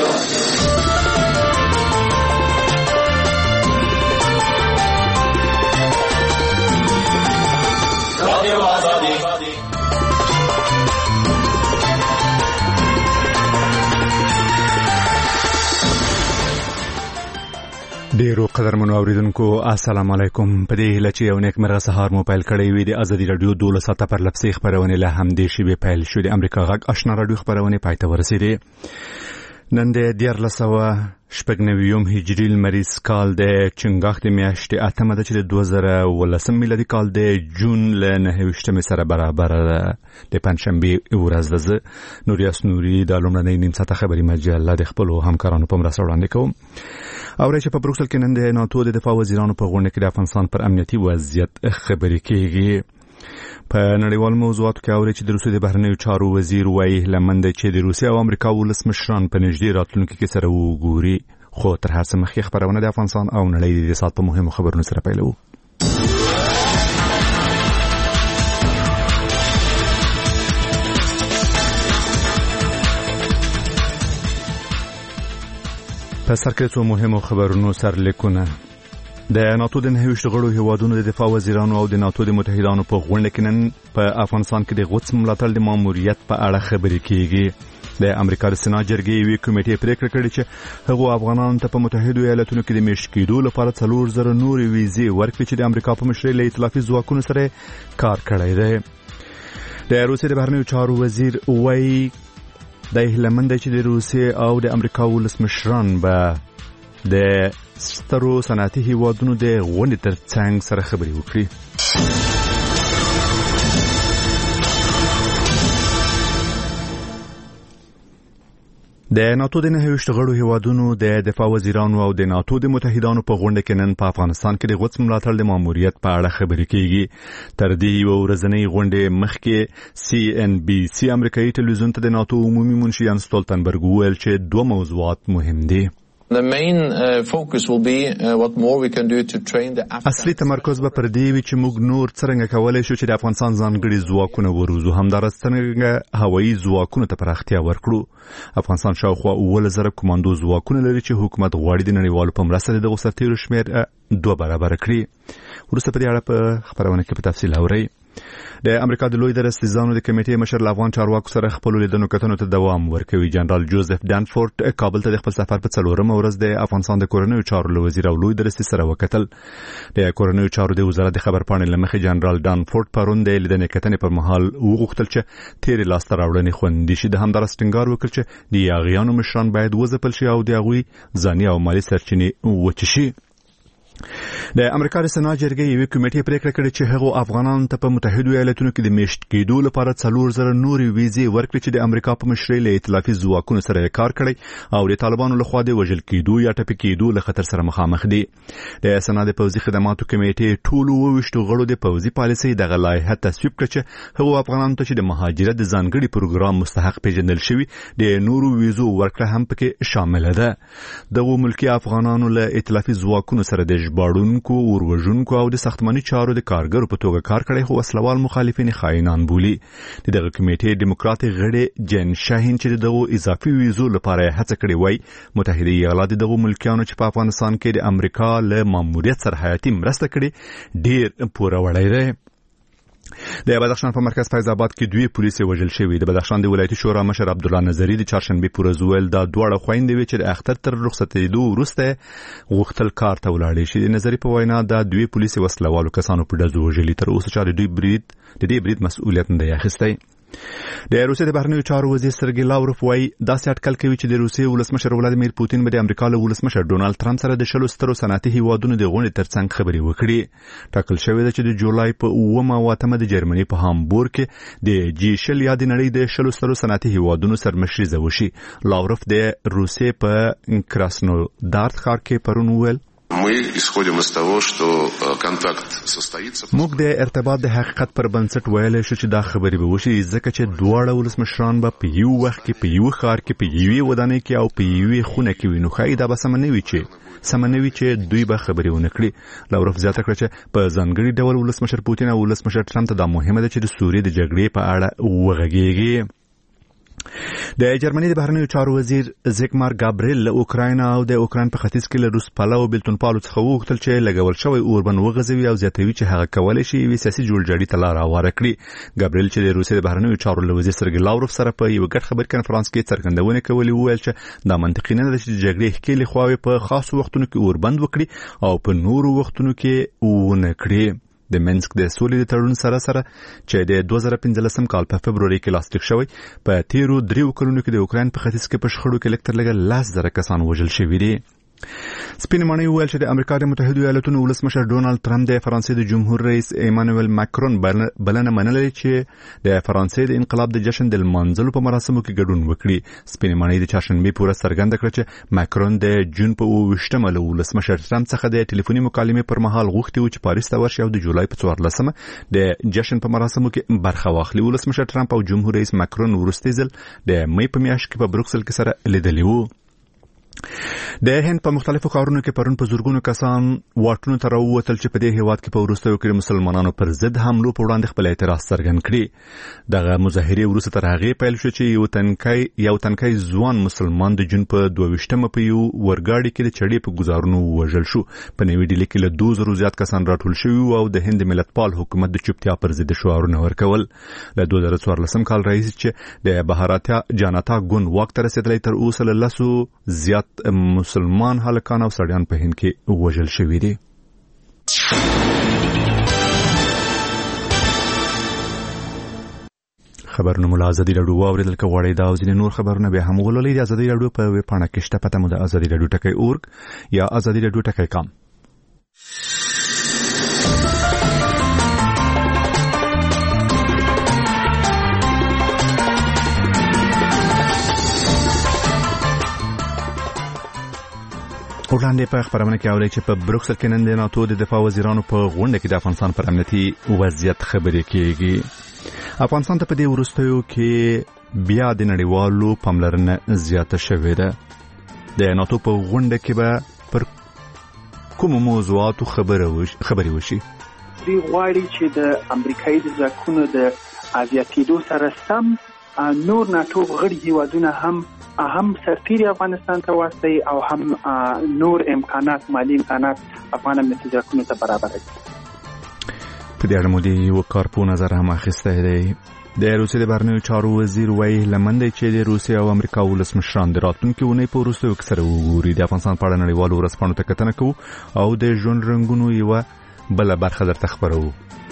ډیرو قدرمنو اوریدونکو السلام علیکم. په دې هیله چې یو نیک مرغه سهار مو پیل کړی وي. د ازادي رادیو 12 ساعته پر لپسې خبرونه له همدې شیبې پیل شو. د امریکا غږ آشنا رادیو خبرونه پای ته ورسېدې. نن د 1490 هجري لمریز کال د چنګاښ د میاشتې 8 ده چې د 2019 میلادي کال د جون له 9 سره برابر ده. د پنځشنبه ورځ ده. نوریاس نوري د لومړنۍ نیم ساعته خبري مجله د خپل همکارانو په مرسته وړاندې کوم. او چې په بروکسل کې نن د ناتو د دفاع وزیرانو په غونډه کې د افغانستان پر امنیتي وضعیت خبرې کیږي. په نړیوال موضوعاتو کې اوري چې د روسیې د بهرنیو چارو وزیر وایي لمنده چې د روسیې او امریکا ولسمشران په نږدې راتلونکي کې سره وګوري. خو تر هر څه مخکې خبرونه د افغانستان او نړۍ د سات په مهمو خبرونو سره پیلو. په سر کې څو مهمو خبرونو سرلیکونه. د ناتو د 9 غړو هیوادونو د دفاع وزیرانو او د ناتو د متحدانو په غونډه کې نن په افغانستان کې د غوڅ ملاتړ د ماموریت په اړه خبرې کیږي. د امریکا د سنا جرګې یوې کمیټې پریکړه کړې چې هغه افغانانو ته په متحده ایالاتونو کې د میشت کېدو لپاره 4,000 نورې ویزې ورکړي چې د امریکا په مشرۍ له ائتلافي ځواکونو سره کار کړی دی. د روسیې د بهرنیو چارو وزیر وایي د هلمند چې د روسیې او د امریکا ولسمشران به د سترو صنعتي هیوادونو د غونډې ترڅنګ سره خبرې وکړي. د ناتو د 9 غړو هیوادونو د دفاع وزیرانو او د ناتو د متحدانو په غونډه کې نن په افغانستان کې د غوڅ ملاتړ د ماموریت په اړه خبرې کیږي. تر دې یو ورځنۍ غونډې مخکې CNBC امریکایي تلویزیون ته د ناتو عمومي منشي یانس ستولتنبرګ وویل چې دوه موضوعات مهم دي. The main focus will be what more we can do to train the اصلي تمرکز به پر دې وي چې موږ نور څنګه کولای شو چې د افغانستان ځانګړي ځواکونه وروزو، همدارس څنګه هوایي ځواکونو ته پراختیا ورکړو. افغانستان شاوخوا 10,000 کمانډو ځواکونه لري چې حکومت غواړي د نړیوالو په مرسته د دغو سرتیرو شمېر 2 برابر کړي. وروسته په دې اړه په خبرونه کې په تفصیل اورئ. د امریکا د لوی درستیزانو د کمیټې مشر افغان چارواکو سره خپل لیدنو کتنو ته دوام ورکوي. جنرال جوزف دانفورد کابل ته د خپل سفر په 4مه ورځ د افغانستان د کورنیو چارو وزیر او لوی درستي سره وکتل. د کورنیو چارو د وزارت د خبرپاڼې لمخې جنرال دانفورد پرون د لیدنې کتنې پر مهال وغوښتل چې تیر لاس راوړنې خوندي شي. د همدارس ټینګار وکړ چې د یاغیانو مشران باید وځپل شي او د هغوی ځاني او مالی سرچینې وچ شي. د امریکا د سنا جرګې یوې کمیټې پریکړه کړې چې هغه افغانانو ته په متحده ایالاتونو کې د میشت کېدو لپاره 4,000 نورې ویزې ورکړي چې د امریکا په مشرۍ له ائتلافي ځواکونو سره کار کړی او د طالبانو لخوا د وژل کېدو یا ټپي کېدو له خطر سره مخامخ دي. د سنا د پوځي خدماتو کمیټې ټول 22 غړو د پوځي پالیسۍ دغه لایحه تصویب کړه چې هغه افغانانو ته چې د مهاجرت د ځانګړي پروګرام مستحق پیژندل شوی د نورو ویزو ورکړه هم پکې شامل ده. دغه ملکی افغانانو له ائتلافي ځواکونو سره د ژباړونکو وروژونکو او د ساختماني چارو د کارګرو په توګه کار کړی، خو وسلوال مخالفین خائنان بولي. دغه کمیټې ډیموکراټ غړي جن شاهین چې دغه اضافي ویزو لپاره هڅه کړې وای متحده ایالات دغه ملکیانو چې په افغانستان کې د امریکا له ماموریت سره حیاتي مرسته کړې ډیر پوره وړی دی. د بدخشان په مرکز فیض آباد کې 2 پولیس وژل شوي. د بدخشان د ولایتي شورا مشر عبدالله نظری د چهارشنبه پر ورځ ویل دا دواړه خويندې وي چې د اختر تر رخصتېدو وروسته غوښتل کار ته ولاړې شي. د نظری په وینا دا 2 پولیس وسلوالو کسانو په ډزو وژلي. تر اوسه چې د دې برید مسؤلیت نه دی اخیستی. د روسیې د بهرنیو چارو وزیر سرګی لاوروف وایي داسې اټکل کوي چې د روسیې ولسمشر ولادیمیر پوتین به د امریکا له ولسمشر ډونالد ترامپ سره د 10 سترو صنعتي هیوادونو د غونډې ترڅنګ خبرې وکړي. ټاکل شوی دی چې د جولای په 9 او 8 د جرمني په هامبورګ کې د G20 یا د نړۍ د 10 سترو صنعتي هیوادونو سرمشري وشي. لاوروف د روسیې په کراسنودار ښار کې پرون وویل موږ د ارتباط د حقیقت پر بنسټ ویلای شو چې دا خبرې به وشي ځکه چې دواړه ولسمشران به په یو وخت کې په یو ښار کې په یوې ودانۍ کې او په یوې خونه کې وي. نو ښایي دا به سمنوي چې دوی به خبرې ونه کړي. لاوروف زیاته کړه چې په ځانګړي ډول ولسمشر پوتین او ولسمشر ټرمپ ته دا مهمه ده چې د سوریې د جګړې په اړه وغږیږي. د جرمني د بهرنیو چارو وزیر زیګمار ګابریل له اوکراین او د اوکراین په ختیځ کې له روس پلاو بلتون پالو څخه وغوښتل چې لګول شوی اوربن وغځوي او زیاتوي چې هغه کولای شي یو سیاسي جوړجاړي ته لار هواره کړي. ګابریل چې د روسیې د بهرنیو چارو له وزیر سرګي لاوروف سره په یو ګډ خبر کانفرنس کې څرګندونه کوي ویل چې دا منطقي نه ده چې جګړې ښکېلې خواوې په خاصو وختونو کې اوربند وکړي او په نورو وختونو کې ونه کړي. د منسک د سولې د تړون سره چې د 2015 کال په فبروري کې لاسلیک شوی په تیرو 3 کلونو کې د اوکراین په ختیځ کې په شخړو کې لکتر لګل 10,000 کسان وژل شوي دي. سپین مانی ویل چې د امریکا د متحده ایالاتونو ولسمشر ډونالد ټرمپ د فرانسې د جمهور رئیس ایمانوئل ماکرون بلنه منلې چې د فرانسې د انقلاب د جشن د لمانځلو په مراسمو کې ګډون وکړي. سپین مانی د چاشنبه پورې څرګنده کړ چې ماکرون د جون په 28مه له ولسمشر ټرمپ څخه د ټلیفوني مکالمې پر مهال غوښتي و چې پاریس ته ورشي او د جولای په 14مه د جشن په مراسمو کې برخه واخلي. ولسمشر ټرمپ او جمهور رئیس ماکرون وروستي ځل د مې په میاشت کې په بروکسل کې سره لیدلي وو. د هند په مختلفو ښارونو کې پرون په زورګونو کسان واټونو ته راووتل چې په دې هیواد کې په وروستیو کې مسلمانانو پر ضد حملو په وړاندې خپل اعتراض څرګند کړي. دغه مظاهرې وروسته تر هغې پیل شو چې یو تنکي ځوان مسلمان د جون په 22مه په یو ورګاډي کې د چړې په گزارونو وژل شو. په نوې ډیلي کې له 2,000 زیات کسان راټول شوي او د هند ملتپال حکومت د چوپتیا پر ضد شعارونه ورکول. له 2014 کال راهیسې چې د بهاراتیا جانتا ګوند واک ته رسیدلی تر اوسه له 10 زیات مسلمان هلکان او سړیان په هند کې وژل شوي دي. خبرونه مو له ازادي راډیو واوریدل که غواړئ دا او ځینې نور خبرونه بیا هم ولولئ. د ازادي راډیو په ویب پاڼه کې شته، پته مو د ازادي راډیو .org یا ازادي راډیو .com. وړاندې په خبرونه کې اوري چې په بروکسل کې نن د ناتو د دفاع وزیرانو په غونډه کې د افغانستان پر امنیتي وضعیت خبرې کیږي. افغانستان ته په دې وروستیو کې بیا د نړیوالو پاملرنه زیاته شوې ده. د ناتو په غونډه کې به پر کوم موضوعاتو خبرې وشي. دوی غواړي چې د امریکایي ځواکونو د ازیاتېدو سره سم نور ناتو غړي هیوادونه هم سرتیري افغانستان ته واستوي او هم نور امکانات، مالی امکانات افغان امنیتي ځواکونو ته برابر کړي. په دې اړه مو د یو کارپو نظر هم اخیستی دی. د روسیې د بهرنیو چارو وزیر وایي لمن دی چې د روسیې او امریکا ولسمشران د راتلونکي اونۍ په وروستیو کې سره وګوري. د افغانستان په اړه نړیوالو ورځپاڼو ته کتنه کوو او د ژوند رنګونو یوه بله برخه درته خپروو.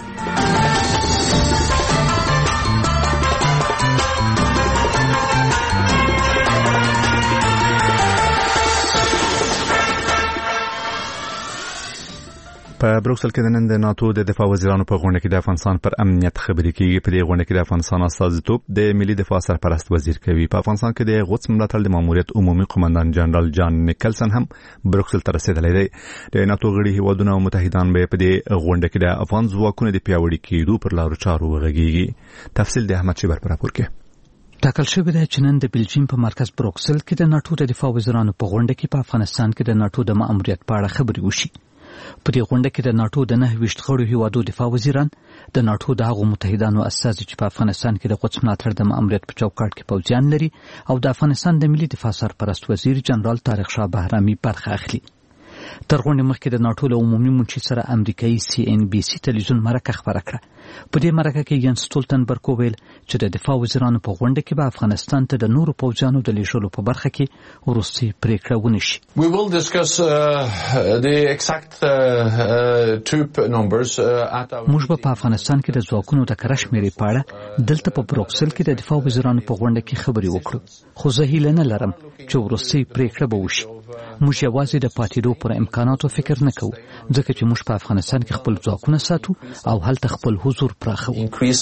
په بروکسل کې د نن د ناتو د دفاع وزیرانو په غونډه کې د افغانستان پر امنیت خبرې کیږي. په دې غونډه کې د افغانستان استازیتوب د ملي دفاع سرپرست وزیر کوي. په افغانستان کې د غوڅ ملاتړ د ماموریت عمومي قومندان جنرال جان نیکلسن هم بروکسل ته رسیدلی دی. د ناتو غړي هیوادونه او متحدان به په دې غونډه کې د افغان ځواکونو د پیاوړي کېدو پر لارو چارو وغږیږي. تفصیل د احمد شیبر پر راپور کې. ټاکل شوی دی چې نن د بلجیم په مرکز بروکسل کې د ناتو د دفاع وزیرانو په غونډه کې په افغانستان کې د ناتو د ماموریت په اړه خبرې وشي. په دې غونډه کې د ناتو د 9 غړو هیوادو دفاع وزیران، د ناتو د هغو متحدانو استازي چې په افغانستان کې د قدس ملاتړ د ماموریت په چوکاټ کې پوځیان لري او د افغانستان د ملي دفاع سرپرست وزیر جنرال طارق شاه بهرامي برخه اخلي. تر غونډې مخکې د ناتو له عمومي منشي سره امریکایي CNBC تلویزیون مرکه خبره کړه. په دې مرکه کې ینس سټولتنبرګ ویل چې د دفاع وزیرانو په غونډه کې به افغانستان ته د نورو پوځیانو د لیږلو په برخه کې وروستي پریکړه ونشي. We will discuss the exact troop numbers at our موږ په افغانستان کې د ځواکونو د کره شمېرې په اړه دلته په بروکسل کې د دفاع وزیرانو په غونډه کې خبرې وکړو، خو زه هیله نه لرم چې وروستي پریکړه به وشي. موږ یوازې د پاتېدو پر امکاناتو فکر نه کوو، ځکه چې موږ په افغانستان کې خپل ځواکونه ساتو او هلته خپل حضور پراخوو.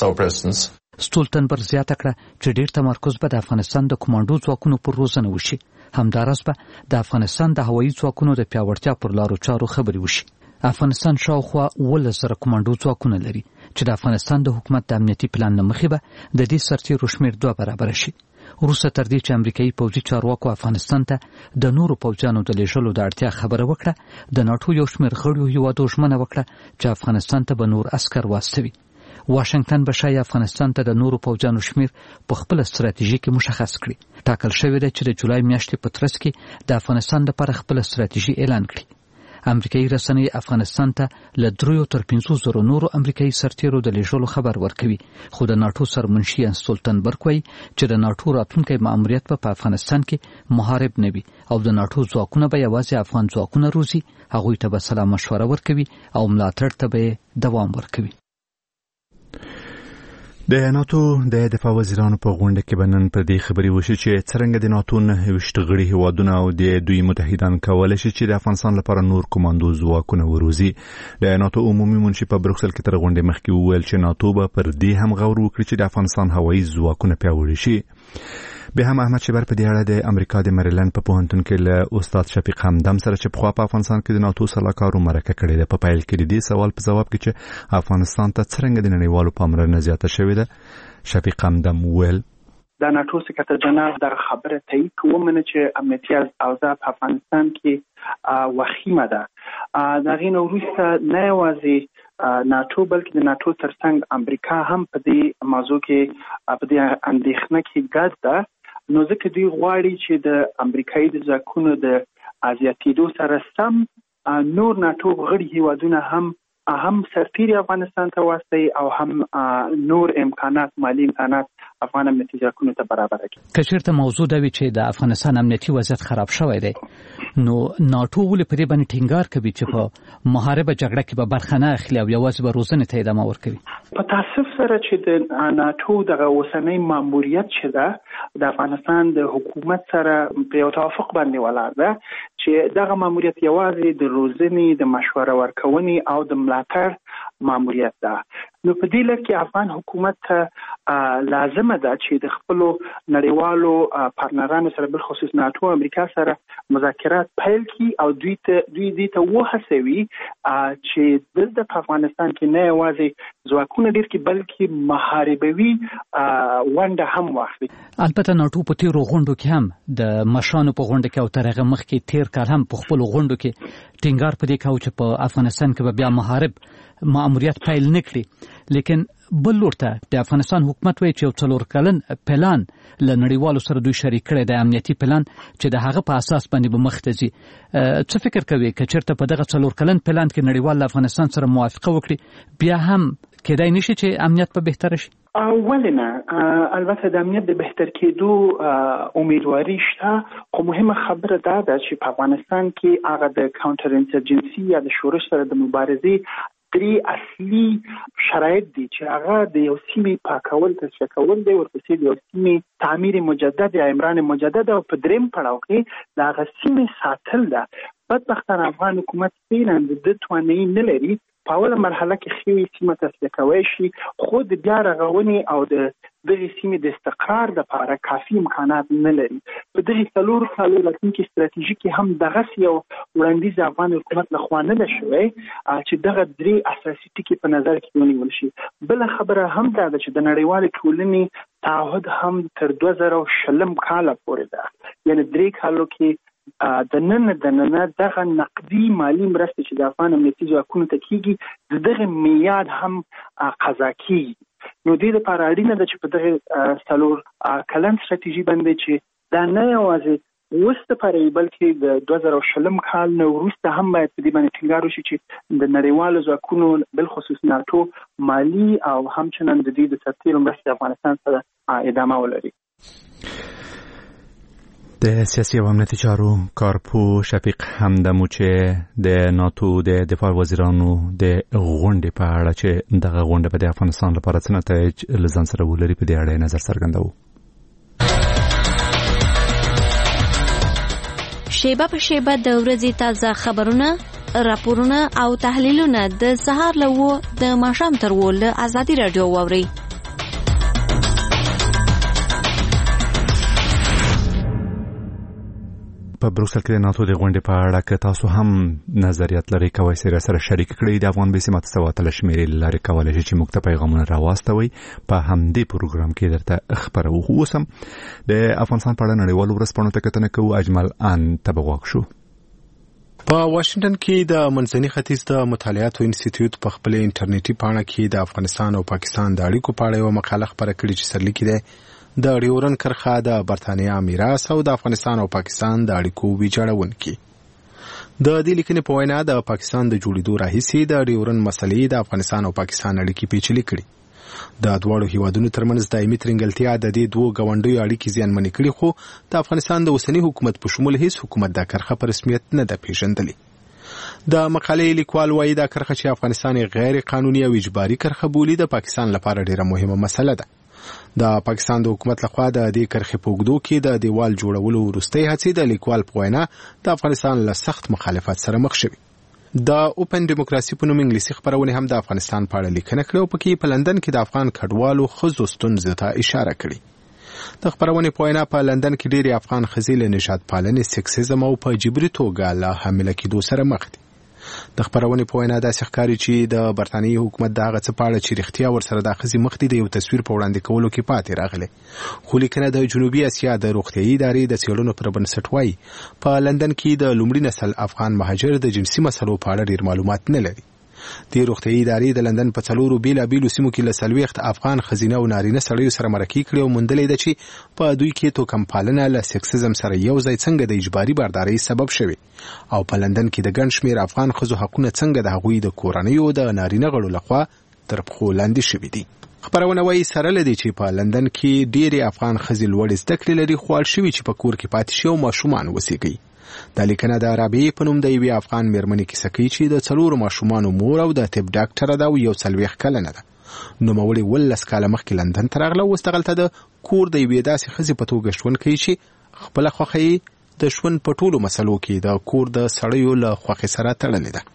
سټولتنبرګ زیاته کړه چې ډېر تمرکز به د افغانستان د کمانډو ځواکونو پر روزنه وشي. همداراز به د افغانستان د هوایي ځواکونو د پیاوړتیا پر لارو چارو خبرې وشي. افغانستان شاوخوا 11,000 کمانډو ځواکونه لري چې د افغانستان د حکومت د امنیتي پلان له مخې به د دې سرتیرو شمېر 2 برابر شي. وروسته تر دې چې امریکایي پوځي چارواکو افغانستان ته د نورو پوځیانو د لیږلو د اړتیا خبره وکړه، د ناټو یو شمېر غړو هیوادو ژمنه وکړه چې افغانستان ته به نور عسکر واستوي. واشنگټن به شای افغانستان ته د نورو پوځیانو شمیر په خپل ستراتیژي کې مشخص کړي. ټاکل شوی دی چې د جولای میاشتې په ترڅ کې د افغانستان لپاره خپل ستراتیژي اعلان کړي. امریکایي رسنۍ افغانستان ته له 3 تر 500 نورو امریکایي سرتیرو د لیږلو خبر ورکوي، خو د ناتو سرمنشي یانس سټولټنبرګ وایي چې د ناتو راتلونکی ماموریت په افغانستان کې محارب نه وي او د ناتو ځواکونه به یوازې افغان ځواکونه روزي، هغوی ته به سلا مشوره ورکوي او ملاتړ ته به دوام ورکوي. د ناتو د دفاع وزیرانو په غونډه کې بنن پر دې خبري وشي چې څنګه د ناتو نه وشتغړي هوادونه او د دوی متحدان کولای شي چې د افغانستان لپاره نور کمانډو ځواکونه وروزي. د ناتو عمومي منشي په بروکسل کې تر غونډې مخکې وویل چې ناتو به پر دې هم غور وکړي چې د افغانستان هوایي ځواکونه پیاوړي شي. به هم احمد شبر په دې اړه د امریکا د مریلند په پوهنتون کې له استاد شفیق همدم سره چې په خوا په افغانستان کې د ناتو سلاکارو مرکه کړې ده په پایل کې د دې سوال په جواب کې چې افغانستان ته څنګه د نړیوالو پاملرنه زیاته شوې ده، شفیق همدم ویل د ناتو سکرټر جنرال د خبره تایید کوم چې امنیتي اوضاع په افغانستان کې وخیمه ده. دا غي نو وروسته نه یوازې ناتو بلکې د ناتو ترڅنګ امریکا هم په دې موضوع کې په دې اندېښنه کې ګډ ده. نو ځکه دوی غواړي چې د امریکایي د ځواکونو د ازیاتېدو سره سم نور ناتو غړي هیوادونه هم سرتیري افغانستان ته واستوي او هم نور امکانات مالی امکانات افغان امنیتي ځواکونو ته برابر کړي. که چېرته موضوع دا وي چې د افغانستان امنیتي وضعیت خراب شوی دی، نو ناتو ولې په دې باندې ټینګار کوي چې په محاربه جګړه کې به برخه نه اخلي او یوازې به روزنې ته ادامه ورکوي؟ په تاسف سره چې د ناتو دغه اوسنۍ ماموریت چې ده د افغانستان د حکومت سره په یو توافق باندې ولاړ ده چې دغه ماموریت یوازې د روزنې د مشوره ورکونې او د ملاتړ ماموریت ده. نو په دې لکه کې افغان حکومت ته لازمه ده چې د خپل نړیوالو پارتنرانو سره بل خصوص ناتو امریکا سره مذاکرات پیل کړي او دوی ته وهڅوي چې د افغانستان کې نه یوازې ځواکونه ډیر کې بلکې محاربوي ونډه هم واخلي. البته ناتو په تیرو غونډو کې هم د مشانو په غونډه کې او تر هغه مخکې تیر کال هم په خپل غونډو کې ټینګار په دې کاوه چې په افغانستان کې به بیا محارب ماموریت پیل نکړي. لیکن بل لورته د افغانستان حکومت وایي چې یو 4 کلن پلان له نړیوالو سره دوی شریک کړی د امنیتي پلان چې د هغه په اساس باندې به مخ ته ځي. څه فکر کوي که چېرته په دغه 4 کلن پلان کې نړیوال افغانستان سره موافقه وکړي بیا هم کېدای نشي چې امنیت په بهتره شي؟ ولنه البته د امنیت د بهتر کېدو امیدواري شته، خو مهمه خبره دا ده چې په افغانستان کې هغه د کاونټر انسرجنسي یا د شورش سره د مبارزې 3 اصلي شرایط دي چې هغه د یو سیمې پاکول تصفیه کول دی، ورپسې د یو سیمې تعمیر مجدد یا عمران مجدد او په دریم پړاو کې د هغه سیمې ساتل ده. بدبختانه افغان حکومت فعلا د توانایي نه لري په اوله مرحله کې خېوي سیمه تصفیه کوي شي، خو د بیا رغونې او د دغه سیمې د استقرار لپاره کافي امکانات نه لري. په دغه 4 کالو راتلونکي ستراتیژي کې هم دغه یو وړاندیز افغان حکومت لخوا نه ده شوی چې دغه 3 اساسي ټکي په نظر کې ونیول شي. بل خبره هم دا ده چې د نړیوال ټولنې تعهد هم تر 2020 کال پورې ده، یعنی 3 کالو کې د نن دغه نقدي مالی مرستې چې د افغان امنیتي ځواکونو ته کیږي دغه میاد هم قضا کیږي. نو دې لپاره اړینه ده چې په دغه 4 کلن ستراتیژي باندې چې دا نه یوازې وسته پرې بلکې د 2020 کال نو وروسته هم باید په دې باندې ټینګار وشي چې د نړیوالو ځواکونو بل خصوص ناتو مالی او همچنان د دې د سرتیرو مرستې افغانستان سره ادامه ولري. د سیاسي او امنیتي چارو کارپو شفیق همدم چې د ناتو د دفاع وزیرانو د غونډې په اړه چې دغه غونډه په افغانستان لپاره څه نتایج لزان سره ولري په دې اړه نظر څرګندوي. شیبه په شیبه د ورځې تازه خبرونه، راپورونه او تحلیلونه د سهار له د ماښام تر له ازادي رادیو واوري. په بروکسل کې د ناتو د غونډې په اړه که تاسو هم نظریات لرئ کوئ سره شریک کړئ د افغان بیسي متسواتل شمیرې لارې کولی شي چې موږ ته پیغامونه راواستوي په همدې پروګرام کې درته خبرو. اوس هم د افغانستان په اړه نړیوالو ورځپاڼو ته کتنه کوو. اجمل ان ته به غوږ شو. په واشنگټن کې د منځني ختیځ د مطالعاتو انسټیټیوټ په خپل انټرنیټي پاڼه کې د افغانستان او پاکستان د اړیکو په اړه یو مقاله خپره کړې چې سرلیکي ده د ډیورن کرښه د برتانیا میراث او د افغانستان او پاکستان د اړیکو ویجاړونکي. د دې لیکنې په وینا د پاکستان د جوړېدو راهیسې د ډیورن مسلې د افغانستان او پاکستان اړیکې پیچلې کړي. د دواړو هیوادونو ترمنځ دایمي ترنګلتیا د دې دوه ګاونډیو اړیکې زیانمنې کړي، خو د افغانستان د اوسني حکومت په شمول هیڅ حکومت دا کرښه په رسمیت نه ده پیژندلې. د مقالې لیکوال وایي دا کرښه چې افغانستان غیر قانوني او اجباري کرښه بولي د پاکستان لپاره ډیره مهمه مسله ده. د پاکستان د حکومت لخوا د دې کرښې په اوږدو کې د دیوال جوړولو وروستۍ هڅې د لیکوال په وینا د افغانستان له سخت مخالفت سره مخ شوي. د اوپن ډیموکراسي په نوم انګلیسي خپرونې هم د افغانستان په اړه لیکنه کړې او پکې په لندن کې د افغان کډوالو ښځو ستونزو ته اشاره کړې. د خپرونې په وینا په لندن کې ډېرې افغان ښځې له نژاد پالنې، سیکسیزم او په جبري توګه له حامله کېدو سره مخ دي. د خپرونې په وینا داسې ښکاري چې د برتانیې حکومت د هغه څه په اړه چې رښتیا ورسره د ښځې مخ دي د یو تصویر په وړاندې کولو کې پاتې راغلی. خو لیکنه د جنوبي اسیا د روغتیايي ادارې د څېړنو پر بنسټ وایي په لندن کې د لومړي نسل افغان مهاجر د جنسي مسلو په اړه ډېر معلومات نه لري. د روغتیايي ادارې د لندن په 4 بیلابیلو سیمو کې له 40 افغان ښځینه او نارینه سړیو سره مرکې کړې او موندلې ده چې په دوی کې توکم پالنه له سیکسیزم سره یو ځای څنګه د اجباري باردارۍ سبب شوي او په لندن کې د ګڼ شمېر افغان ښځو حقونه څنګه د هغوی د کورنیو د نارینه غړو لخوا تر پښو لاندې شوي دي. خبرونه وایي سره له دې چې په لندن کې ډېرې افغان ښځې لوړې زده کړې لري، خو اړ شوي چې په کور کې پاتې شي او ماشومان وسیږي. دا لیکنه د رابعې په نوم د یوې افغان میرمنې کیسه کوي چې د 4 ماشومانو مور او د طب ډاکټره ده او 41 کلنه ده. نوموړې 12 کاله مخکې لندن ته راغله او اوس دغلته د کور د یوې داسې ښځې په توګه ژوند کوي چې خپله خوښه یې د ژوند په ټولو مسلو کې د کور د سړیو له خوښې سره تړلې ده.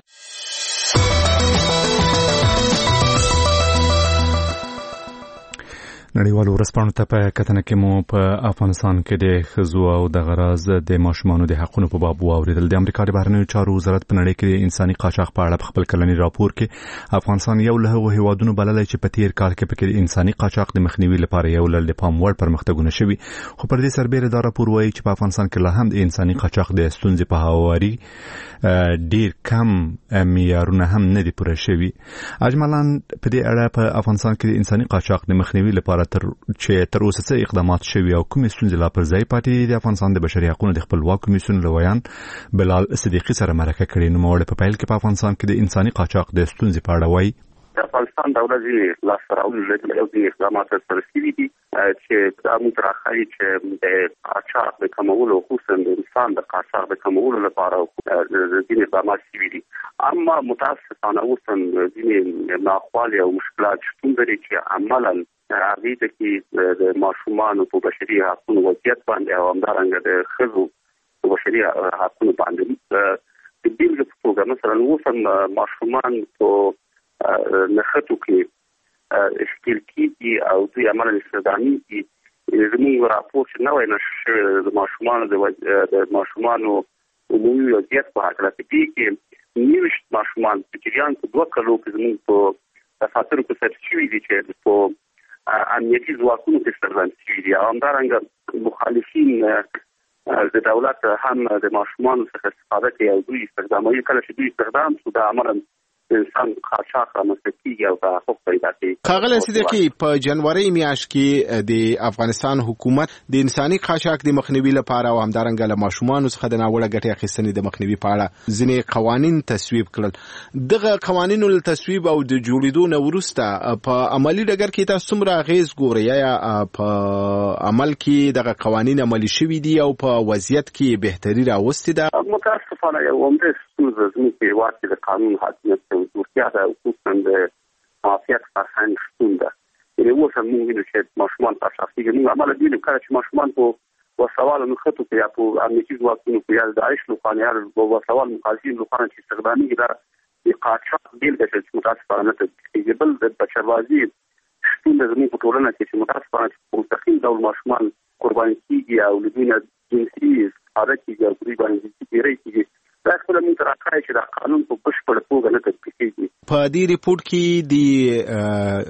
نړیوالو ورځپاڼو ته په کتنه کې مو په افغانستان کې د ښځو او د غراز د ماشومانو د حقونو په باب واوریدل. د امریکا د بهرنیو چارو وزارت په نړۍ کې د انساني قاچاق په اړه په خپل کلنی راپور کې افغانستان یو له هغو هیوادونو بللی چې په تیر کال کې پکې د انساني قاچاق د مخنیوي لپاره یو له پام وړ پرمختګونه شوي، خو پر دې سربېره دا راپور وایي چې په افغانستان کې لا هم د انساني قاچاق د ستونزې په هواري ډیر کم معیارونه هم نه دي پوره شوي. اجمالاً په دې اړه په افغانستان کې د انساني قاچاق د مخنیوي لپاره چې تر اوسه څه اقدامات شوي او کومې ستونزې لا پر ځای پاتې د افغانستان د بشري حقوقو د خپلواک کمیسیون لویان بلال صدیقي سره مرکه کړې. نوموړی په پیل کې په افغانستان کې د انساني قاچاق د ستونزې په اړه وایي د افغانستان دولت یې لاسته راوړل یو د اقدامات سره شوي دي چې موږ راخلي چې د قاچاق د کمولو، خصوصا د انسان د قاچاق د کمولو لپاره ځینې اقدامات شوي دي. اما متاسفانه اوس هم ځینې ناخوالې او مشکلات شتون لري چې عملاً هغې ته کې د ماشومانو په بشري حقونو وضعیت باندې او همدارنګه د ښځو په بشري حقونو باندې د بېلګې په توګه مثلا اوس هم ماشومان په نښتو کې ښکېل کېږي او دوی عملاً استخدامېږي. زموږ راپور چې نوی نشر د ماشومانو عمومي وضعیت په هکله په دې کې 29 ماشومان په جریان په 2 کلو کې زموږ په دفاترو کې ثبت شوي دي چې په امنیتي ځواکونو کې سرګرم شوي دي او همدارنګه مخالفین د دولت هم د ماشومانو څخه استفاده کوي او دوی استخداموي. کله چې دوی استخدام شو دا عملاً انسان قاچاق رامنځته کېږي او د حقوق پیدا کوي. ښاغلی صدیقي، په جنوري میاشت کې د افغانستان حکومت د انساني قاچاق د مخنیوي لپاره او همدارنګه له ماشومانو څخه د ناوړه ګټې اخیستنې د مخنیوي په اړه ځینې قوانین تصویب کړل. دغه قوانینو له تصویب او د جوړېدو نه وروسته په عملي ډګر کې تاسو څومره اغېز ګورئ؟ یا په عمل کې دغه قوانین عملي شوي دي او په وضعیت کې بهتري راوستې ده؟ متاسفانه یو عمده ستونزه زموږ په هېواد کې د قانون حاکمیت دوستیا ده، خصوصا د معافیت فرهنګ شتون ده. یعنې اوس هم موږ وینو چې ماشومان قاچاق کېږي. موږ عملاً وینو کله چې ماشومان په وسوال نښتو کې یا په امنیتي ځواکونو کې یا د داعش لخوا یا په وسوال مخالفین لخوا چې استخدامېږي دا د قاچاق بېلګه ده چې متاسفانه نه تطبیق کېږي. بل د بشربازي شتون ده زموږ په ټولنه کې چې متاسفانه په مستقیم ډول ماشومان قرباني کېږي او له دوی نه جنسي استفاده کېږي او دوی باندې جنسي تېری کېږي. دا خپله موږ ته راښایي چې دا قانون په بشپړه توګه نه تطبیق کېږي. په دې ریپورټ کې د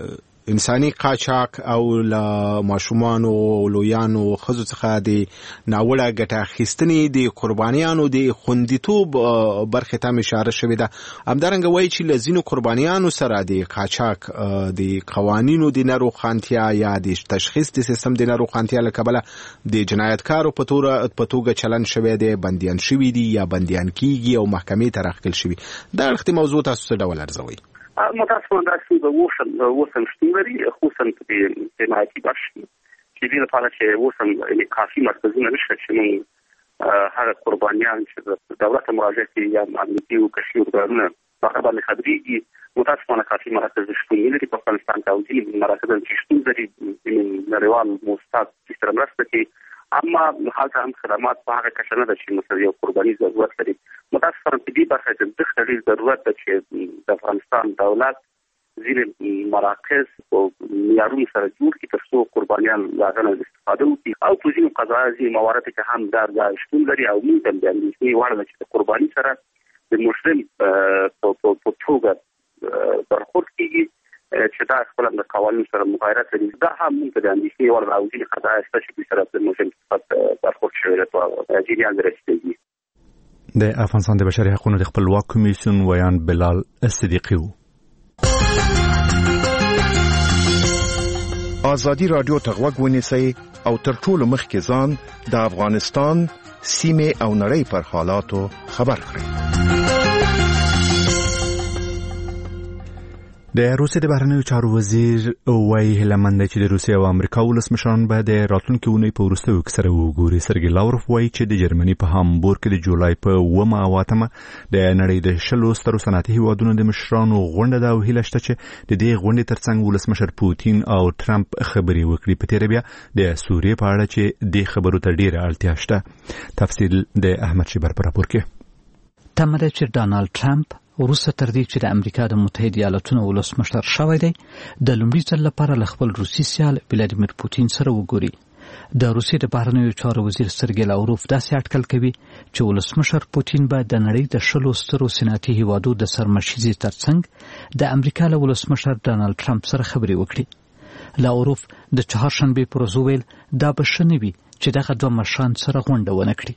انساني قاچاق او له ماشومان او لویانو خزو څخه د ناوړه ګټه اخیستنې د قربانیانو د خوندیتوب برخه ته اشاره شوې ده. همدارنګه وایي چې لزینو قربانیانو سره د قاچاق د قوانینو د ناروغانتیا یا د تشخیص د سیستم د ناروغانتیا له کبله د جنایتکارو په توګه چلن شوی دی، بندیان شوی دی یا بندیان کیږي او محکمې ته راخل شوی. دا اړختي موضوع تاسو څه ډول ارزوي؟ متاسفانه داسې به وسم شتون لري، خصوصا په جنایتي بخش چې دې لپاره چې وسم کافي مرکزونه نشته چې موږ هغه قربانیان چې د دولت مراجعه کوي یا امنیتي او کشفي ارګانونه هغه باندې خبرېږي. متاسفانه کافي مراکز شتون نه لري په افغانستان کې، او ځینې مراکز چې شتون لري نړیوال موسسات چې سره مرسته کوي، اما هلته هم خدمات په هغه کچه نه ده چې مثلا یو قرباني ضرورت لري. متاسفانه په دې برخه کې د ډېر ضرورت ده چې د افغانستان دولت ځینې مراکز او معیارونو سره جوړ کړي تر څو قربانیان له هغه نه استفاده وکړي، او په ځینو قضایي ځینې موارد کې هم دا شتون لري او موږ هم د اندېښنې وړ ده چې د قرباني سره د مجرم په توګه برخورد کېږي چې دا خپل د قوانینو سره مغایرت لري. دا هم موږ د اندېښنې وړ ده او ځینې قضایي شته چې سره د مجرم برخورد شوی ده په جریان رسېږي. د افغانستان د بشري حقوقو د خپلواک کمیسیون ویان بلال صدیقی و. ازادي رادیو ته غوږ ونیسئ او تر ټولو مخکې ځان د افغانستان سیمې او نړۍ پر حالاتو خبر کړئ. د روسیې د بهرنیو چارو وزیر وایي هیلهمند دی چې د روسیې او امریکا ولسمشران به د راتلونکي اونۍ په وروستیو کې سره وګوري. سرګی لاوروف وایي چې د جرمني په هامبورګ کې د جولای په 9 او 8 د نړۍ د 10 سترو صنعتي هیوادونو د مشرانو غونډه ده او هیله شته چې د دې غونډې ترڅنګ ولسمشر پوتین او ټرمپ خبرې وکړي. په تیر بیا د سوریې په اړه چې د خبرو ته ډیره اړتیا شته. تفصیل د احمد شیبر په راپور کې. تمره چې ډانالډ ټرمپ وروسته تر دې چې د امریکا د متحده ایالاتونو ولسمشر شوی دی د لومړي ځل لپاره له خپل روسي سیال ولادیمیر پوتین سره وګوري. د روسیې د بهرنیو چارو وزیر سرګی لاوروف داسې اټکل کوي چې ولسمشر پوتین به د نړۍ د 10 سترو صنعتي هیوادو د سرمشیزې ترڅنګ د امریکا له ولسمشر ډانالډ ټرمپ سره خبرې وکړي. لاوروف د چهارشنبه پر ورځ ویل دا به ښه نه وي چې دغه دوه مشران سره غونډه ونه کړي.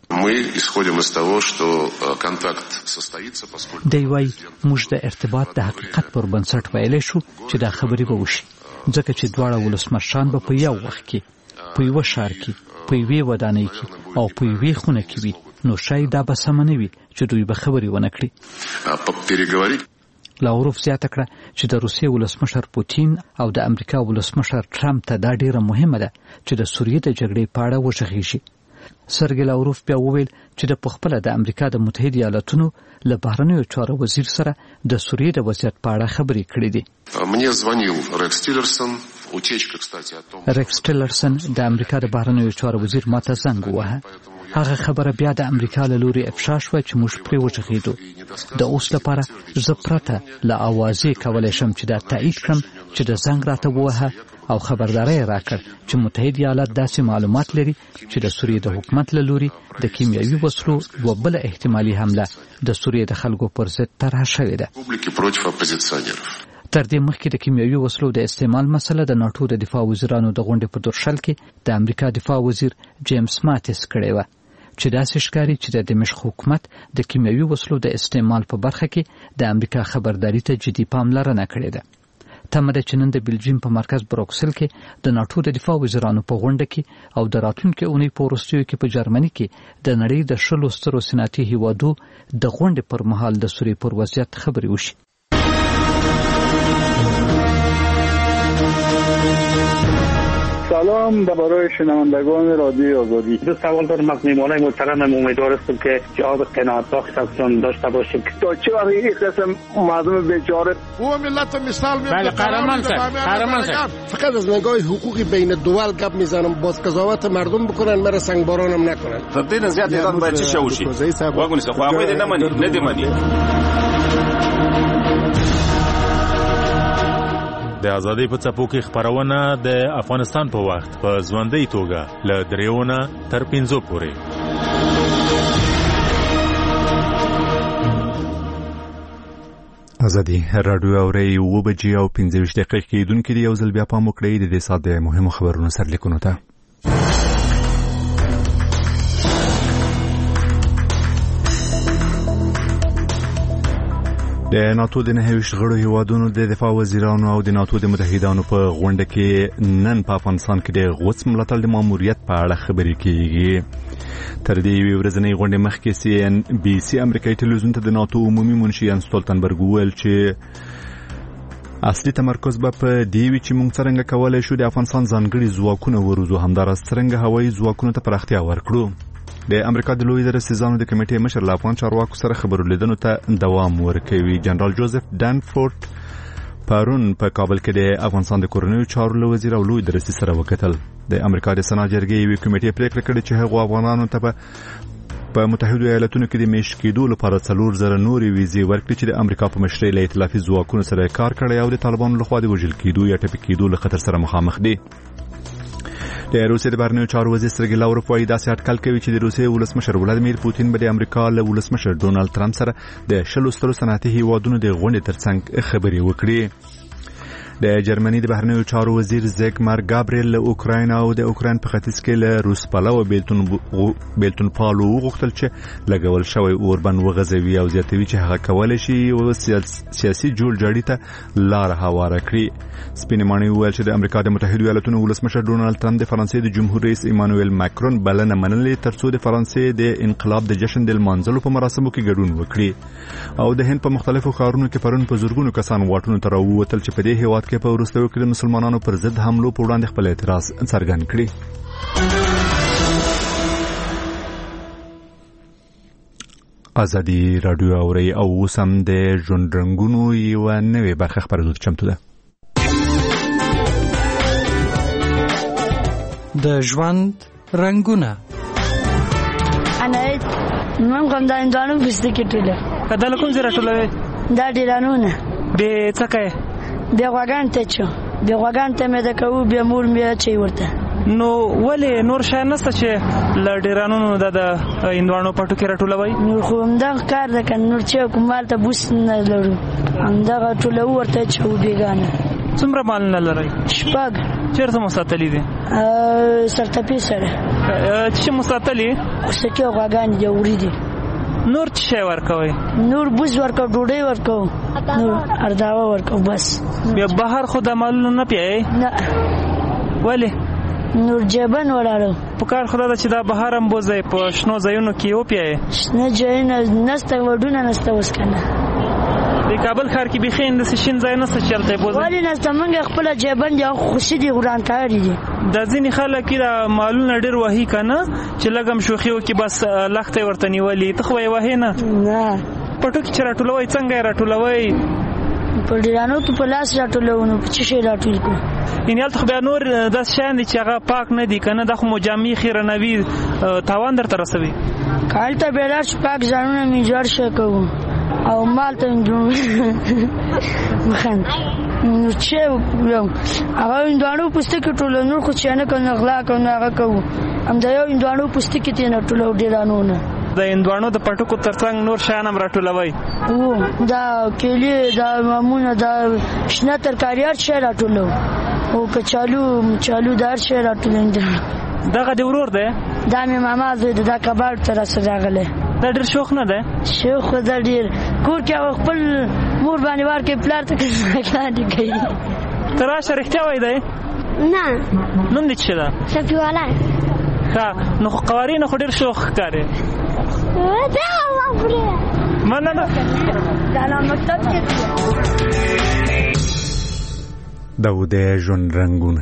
دی وایي موږ د ارتباط د حقیقت پر بنسټ ویلی شو چې دا خبرې به وشي، ځکه چې دواړه ولسمشران به په یو وخت کې په یوه ښار کې په یوې ودانۍ کې او په یوې خونه کې وي، نو شاید دا به سمه نه وي چې دوی به خبرې ونه کړي. لاوروف زیاته کړه چې د روسیې ولسمشر پوتین او د امریکا ولسمشر ټرمپ ته دا ډیره مهمه ده چې د سوریې د جګړې په اړه وغږیږي. سرګی لاوروف بیا وویل چې د پخپله د امریکا د متحده ایالاتونو له بهرنیو چارو وزیر سره د سوریې د وضعیت په اړه خبرې کړې دي. ریکس ټیلرسن د امریکا د بهرنیو چارو وزیر ماته زنګ ووهه. هغه خبره بیا د امریکا له لوري افشا شوه چې موږ پرې وغږېدو. د اوس لپاره زه پرته له اوازې کولی شم چې دا تایید کړم چې د زنګ راته ووهه او خبرداری راکړ چې متحده ایالات داسې معلومات لري چې د سوریې د حکومت له لوري د کیمیاوي وسلو یوه بله احتمالي حمله د سوریې د خلکو پر ضد طرحه شوې ده. تر دې مخکې د کیمیاوي وسلو د استعمال مسله د ناټو د دفاع وزیرانو د غونډې په درشل کې د امریکا دفاع وزیر جیمز ماتیس کړی و چې داسې ښکاري چې د دمشق حکومت د کیمیاوي وسلو د استعمال په برخه کې د امریکا خبرداري ته جدي پاملرنه کړې ده. تمه ده چې نن د بلجیم په مرکز بروکسل کې د ناټو د دفاع وزیرانو په غونډه کې او د راتلونکي اونۍ په وروستیو کې په جرمني کې د نړۍ د 10 سترو صنعتي هیوادو د غونډې پر مهال د سوریې پر وضعیت خبرې وشي. سلام برای شنوندگان رادیو آزادی. دو سوال دارم از میهمانان محترمم. امیدوار هستم که جواب قناعت بخش ازشون داشته باشیم. تا چه وقت این قسم مردم بیچاره او ملت مثال میاد. بله قهرمان شد. فقط از نگاه حقوقی بین دول گپ میزنم. باز قضاوت مردم بکنن، مرا سنگبارانم نکنن. تبدیل زیاد ایران باید چه شوشی؟ واگونی سه خواهی ندیمانی. د ازادۍ په څپو کې خبرونه د افغانستان په وخت په ژوندۍ توګه له 3 تر 5 پورې. ازادي رادیو اوري و بجې او 15 دقیقې کېدونکې دی. یو ځل بیا پام وکړئ د دې سات د مهمو خبرونو سرلیکونو ته. د ناتو د 29 غړو هیوادونو د دفاع وزیرانو او د ناتو د متحدانو په غونډه کې نن په افغانستان کې د غوڅ ملاتړ د ماموریت په اړه خبرې کیږي. تر دې ورځنۍ غونډې مخکې CNBC امریکایي ټلویزیون ته د ناتو عمومي منشي یان ستولتنبرګ وویل چې اصلي تمرکز به په دې وي چې موږ څنګه کولای شو د افغانستان ځانګړي ځواکونه وروزو، همدارس څنګه هوایي ځواکونو ته پراختیا ورکړو. د امریکا د لوی درسیزانو د کمیټې مشر له افغان چارواکو سره خبرو لیدنو ته دوام ورکوي. جنرال جوزف دانفورد پرون په کابل کې د افغانستان د کورنیو چارو له وزیر او لوی درسي سره وکتل. د امریکا د سنا جرګې یوې کمیټې پریکړه کړې چې هغه افغانانو ته په متحده ایالاتونو کې د میشت کېدو لپاره 4,000 نورې ویزې ورکړي چې د امریکا په مشرۍ له ائتلافي ځواکونو سره کار کړی او د طالبانو لخوا د وژل کېدو یا ټپي کېدو له خطر سره مخامخ دي. د روسیې د بهرنیو چارو وزیر سرګی لاوروف وايي داسې اټکل کوي چې د روسیې ولسمشر ولادیمیر پوتین به د امریکا له ولسمشر ډونالد ترامپ سره د 20 سترو صنعتي هیوادونو د غونډې ترڅنګ خبرې وکړي. د جرمني د بهرنیو چارو وزیر زیګمار ګابریل له اوکراین او د اوکراین په ختیځ کې له روس پلوه بیلتون پالو وغوښتل چې لګول شوی اوربند وغځوي او زیاتوي چې هغه کولی شي یو سیاسي جوړجاړي ته لار هواره کړي. سپینې ماڼۍ وویل چې د امریکا د متحده ایالاتونو ولسمشر ډونالد ترامپ د فرانسې د جمهور رئیس ایمانوئل ماکرون بلنه منلې ترڅو د فرانسې د انقلاب د جشن د لمانځلو په مراسمو کې ګډون وکړي. او د هند په مختلفو ښارونو کې پرون په زورګونو کسان واټونو ته راووتل چې په دې هیواد کې په وروستیو کې د مسلمانانو پر ضد حملو په وړاندې خپل اعتراض څرګند کړي. ازادي رادیو اوري او وسم د ژوند رنگونو یو نوې برخه خبرونه چمتو ده. د ژوند رنگونه انا من کوم دا اندانو بسته کېټله کله کوم زره ټوله دا ډیرانونه به څکه به غوګان ته چو به غوګان ته مې د کوو به مور مې چي ورته نو ولې نور شای نسته چې ل ډیرانونو د اندوانو پټو کې راټولوي؟ نور خو همدا کار ده کنه نور چې کومال ته بوس نه لرو همدا ټوله ورته چو بیگانه. څومره مال نه لري؟ شپږ. چیرته مستعتلی دي؟ سرتپی سره. چې مستعتلی؟ اوسکه غوګان دی وریدي. نور څه ورکوي؟ نور بوز ورکو ډوډۍ ورکو نور ارداوه ورکو بس. بیا بهر خو د مالونو نه پیای؟ نه. ولی؟ نور جبن ولاړو په کار خدا د چې دا بهر هم بوزي په شنو ځایونو کې او پیای؟ نه ځایونه نسته وډونه نسته وس کنه. د کابل ښار کې بخین د شین ځای نسته چلته بوزي؟ ولی نسته موږ خپل جبن دی خوشي دی وران کاری دي. د ځینې خلک کې مالونه ډیر وਹੀ کنه چې لګم شوخیو کې بس لخته ورته نیولې ته خو یې وਹੀ نه پټو کې راټولوي څنګه راټولوي؟ په ډیرانو کې په لاس راټولونو په چی راټول کو ان یالته بیا نور د شان دي چې هغه پاک نه دي کنه د خو مجامع خیرنوي تاوان درته رسوي. کالته بیلار پاک ځانونه می جوړ شکو او مالته مخن نو چې یو هغه اندوانو پستکه ټول نور خو چې نه کنه غلا کنه هغه کو هم دا یو اندوانو پستکه تی نه ټول ډیرانو نه د اندوانو د پټکو ترڅنګ نور شانم راټولوي او دا کېلی دا مامونه دا شنه ترکاریات شي راټولو او کچالو دار شي راټولند دغه د ورور ده دا مې ماما زوی دا کباب تر سره راغله دا ډیر شوخ نه ده شوخ دا ډیر کور کې خپل مور باندې ور کې پلار ته کړی کوي تراشه رښتیا وای دی نه نوم دې څه ده شفیواله ها نو قوارین خو ډیر شوخ کاری دا وافره مننه دا نو مکتب کې دا و د ژوند رنگونه.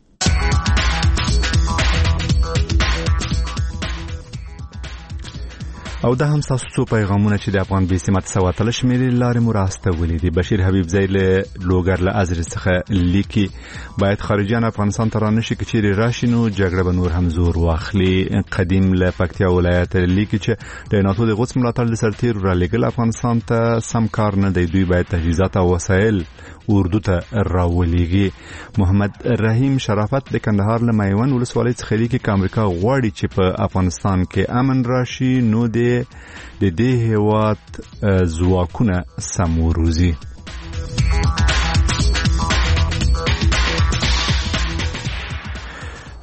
او دا هم تاسو څو پیغامونه چې د افغان بي سمت سواتل شمیرې لارې مو راستولې دي. بشیر حبیب زئی له لوګر له ازر څخه لیکي باید خارجيان افغانستان ته رانشي چې چیرې راشي نو جګړه به نور هم زور واخلي. قدیم له پکتیا ولایت لیکي چې د ناتو د غوڅ ملاتړ د سرتیر را لګل افغانستان ته سم کار نه دی، دوی باید تجهیزات او وسایل اردو ته راولېږي. محمد رحیم شرافت د کندهار له میوند ولسوالۍ څخه لیکي چې امریکا غواړي چې په افغانستان کې امن راشي نو د دې هیواد ځواکونه سم وروزي.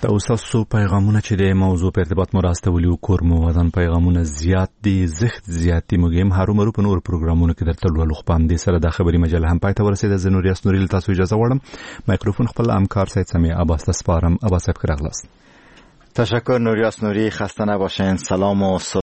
د اوساسو پیغامونه چې د موضوع په ارتباط مو راستولي او کور مو وزن پیغامونه زیات دي زخت زیات دي موږ هارو مرو په نور پروګرامونو کې درته ولولو خو پام دي سره د خبري مجله هم پاتې ورسېده زنور یاسنوري تاسو اجازه وړم مایکروفون خپل همکار سید سمی عباس تسپارم عباس صاحب خلاص تشکر نوریاس نوری خسته نباشین سلام و